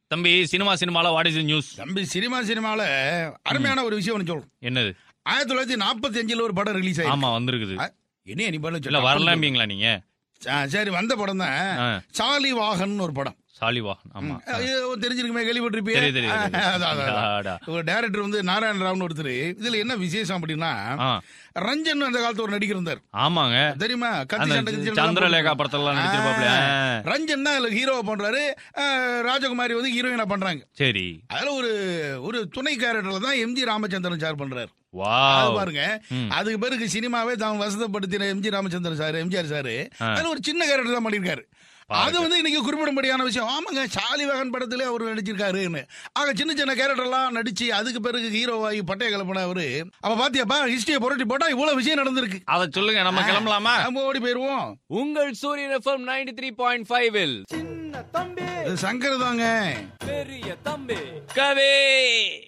தம்பி சினிமால what is news? தம்பி சினிமால அருமையான ஒரு விஷயம் ஒன்று சொல்றேன். என்னது? 1945 ஒரு படம் ரிலீஸ் ஆயிருக்கு. ஆமா வந்திருக்குது. என்ன நீ பண்ண இல்ல வரலாம்பீங்களா நீங்க? சரி, வந்த படம் தான் சாலி வாகன் ஒரு படம். சாலிவாகன். ஆமா தெரிஞ்சிருக்குமே, கேள்விப்பட்டிருப்பீங்க. டைரக்டர் வந்து நாராயண ராவ்னு ஒருத்தர். இதுல என்ன விசேஷம் அப்படின்னா, ரஞ்சன் அந்த காலத்துல ஒரு நடிகர் இருந்தார். ஆமாங்க, தெரியுமா? சந்திரலேகா படத்துல நடிச்சிருப்பாப்ல. ரஞ்சன் தான் அதுல ஹீரோவா பண்றாரு, ராஜகுமாரி வந்து ஹீரோயினா பண்றாங்க. சரி, அதுல ஒரு துணை கேரக்டர்ல தான் எம்ஜி ராமச்சந்திரன் சார் பண்றாரு. பாருங்க, அதுக்கு பிறகு சினிமாவே தான் வசதப்படுத்தின எம்ஜிஆர் சார் அதுல ஒரு சின்ன கேரக்டர் தான் பண்ணிருக்காரு. அது வந்து இன்னைக்கு குறிப்பிடும்படியான விஷயம். ஆமாங்க, சாலிவாகன் படத்திலே அவர் நடிச்சிருக்காருன்னு. ஆக சின்ன சின்ன கேரக்டர் எல்லாம் நடிச்சு அதுக்கு பிறகு ஹீரோவாகி பட்டைய கிளப்பின அவரு. அப்ப பாத்தியாப்பா, ஹிஸ்டரியை புரட்டி போட்டா இவ்வளவு விஷயம் நடந்திருக்கு. அதை சொல்லுங்க, நம்ம கிளம்பலாமா? நம்ம ஓடி போயிருவோம். உங்கள் சூரியன் FM 93.5 சின்ன தம்பி சங்கர் தாங்க பெரிய தம்பி கவே.